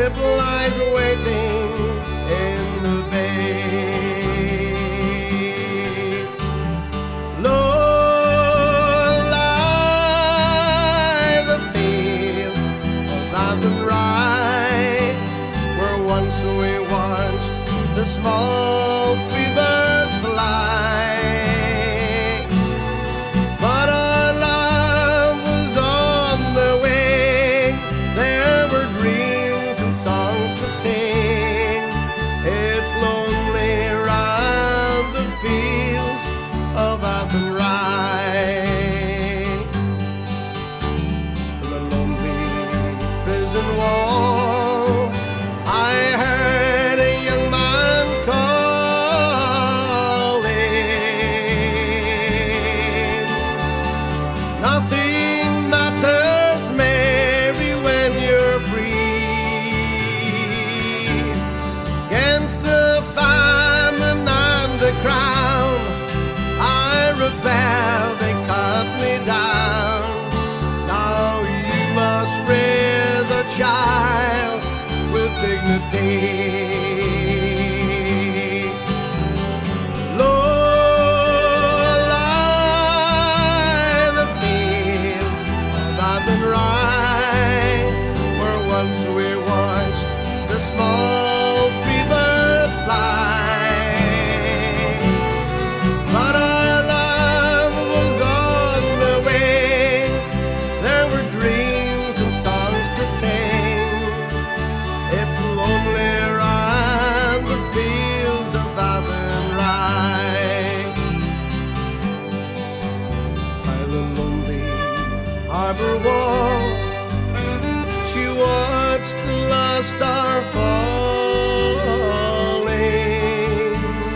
ship lies waiting in the bay. Low lie the fields of Athenry, where once we watched the small free birds fly. But our love was on the wing. There were dreams and songs to sing. It's lonely round the fields of Athenry. The lonely prison wall, I heard a young man calling. Nothing matters, Mary, when you're free. Against the famine and the crown, I rebelled, they cut me down. Now you must raise a child with dignity. Low lie the fields of Athenry, where once we watched the small free birds fly. But our love was on the wing. There were dreams and songs to sing. It's lonely round the fields of Athenry. By the lonely harbor wall, she watched the last star falling.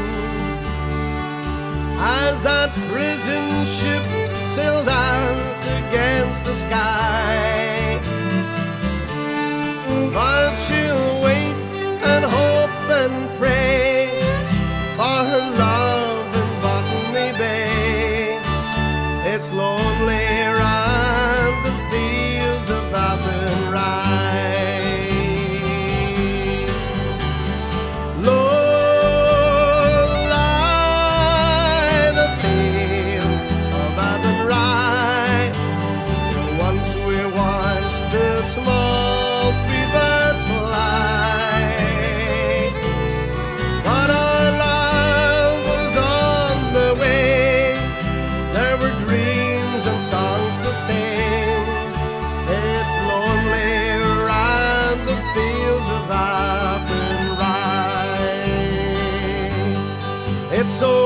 As that prison ship sailed out against the sky, but she'll wait and hope and pray for her love in Botany Bay. It's lonely round the fields of Athenry. Low lie the fields of Athenry, where once we watched the small free birds fly. But our love was on the wing. There were dreams and songs to sing. It's lonely round the fields of Athenry. It's so